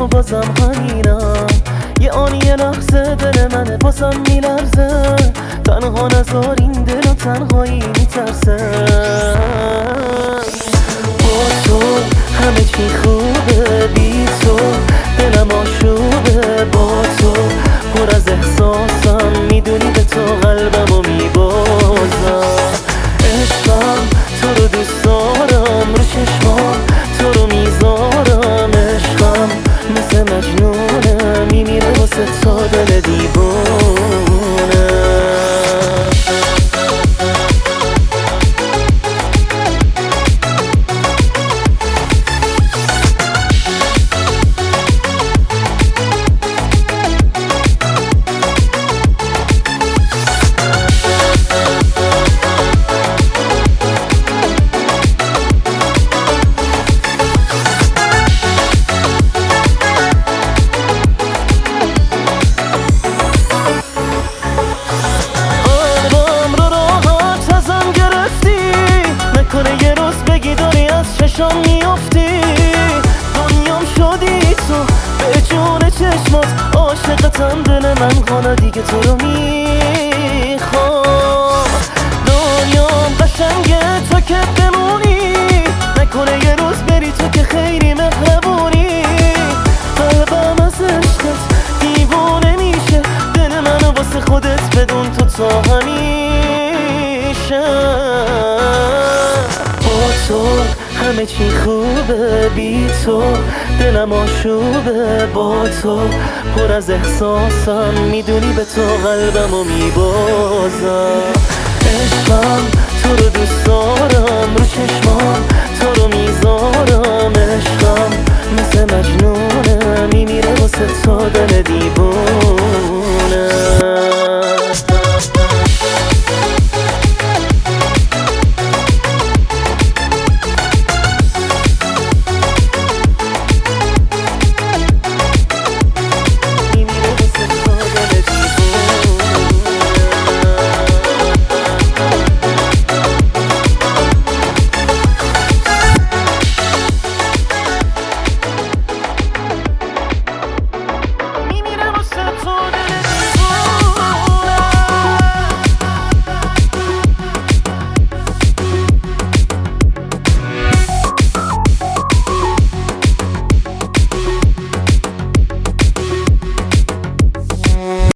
و بازم همینم. یه آن یه لحظه دل منه بازم میلرزه، تنها نذار این دل و تنهایی میترسه. با تو همه چی خوبه، بی تو دلم آشوبه. با تو پر از احساسم، میدونی به تو قلبمو میبازم. عشقم تو رو دوست دارم، رو چشمام تو رو میذارم. عشقم مثل مجنونه، میمیره واسه تا دل دیوونه. یه روز بگی داری از چشام میافتی، دنیام شدی تو به جون چشمات. عاشقتم دل من خانه دیگه تو رو میخوام. دنیام قشنگه تو که بمونی، نکنه یه روز بری تو که خیلی مهربونی. قلبم از عشقت دیوونه میشه، دل منو واسه خودت بدون تو تا همیشه. تو همه چی خوبه، بی تو دلم آشوبه. با تو پر از احساسم، میدونی به تو قلبمو میبازم. عشقم تو رو دوست دارم، رو چشمام تو رو میذارم. عشقم مثل مجنونه، میمیره واسه تو دل دیوونه.